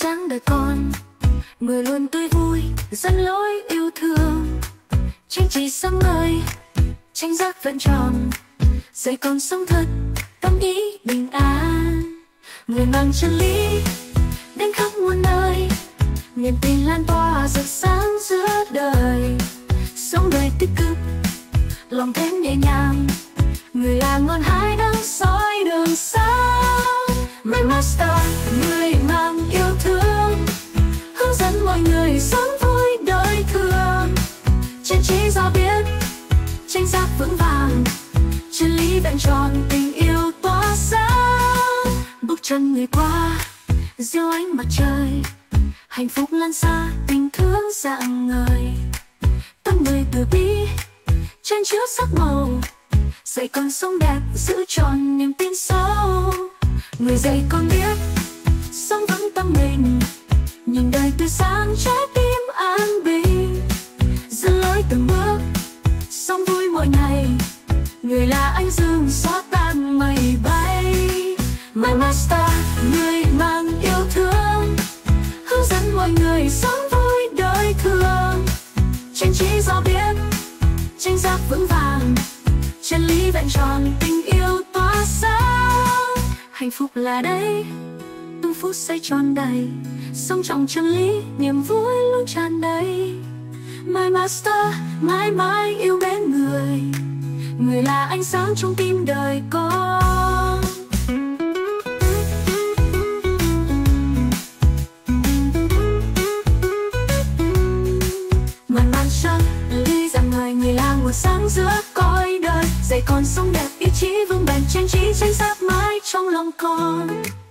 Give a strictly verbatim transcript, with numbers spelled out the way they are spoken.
sáng đời con, người luôn tươi vui dẫn lối yêu thương. Tranh chỉ sáng ngời, tranh giác vẫn tròn, dạy con sống thật tâm ý bình an. Người mang chân lý đến khắp muôn nơi, niềm tin lan tỏa rực sáng giữa đời. Sống đời tích cực, lòng thêm nhẹ nhàng, người là ngọn hải đang soi đường sáng. My Master, người mang yêu thương, hướng dẫn mọi người sống vui đời thường. Trên trí do biết, tranh giác vững vàng, chân lý vẹn tròn, tình yêu tỏa sáng. Bước chân người qua, diêu ánh mặt trời, hạnh phúc lan xa, tình thương rạng ngời. Tâm người từ bi, trên chứa sắc màu, dạy con sống đẹp, giữ tròn niềm tin sâu. Người dạy con biết, sống vững tâm mình, nhìn đời tươi sáng, trái tim an bình. Dẫn lối từng bước, sống vui mỗi ngày, người là anh dương xóa tan mây bay. My Master, người mang yêu thương, hướng dẫn mọi người sống vui đời thường. Tranh trí do biết, tranh giác vững vàng, chân lý vẹn tròn, tình yêu tỏa sáng. Hạnh phúc là đây, từng phút giây tròn đầy, sống trong chân lý, niềm vui luôn tràn đầy. My Master, mãi mãi yêu mến người, người là ánh sáng trong tim đời con. My Master, lý rằng người, người là nguồn sáng giữa cõi đời, dạy con sống đẹp, ý chí vững bền, tranh trí tranh giác mãi trong lòng con.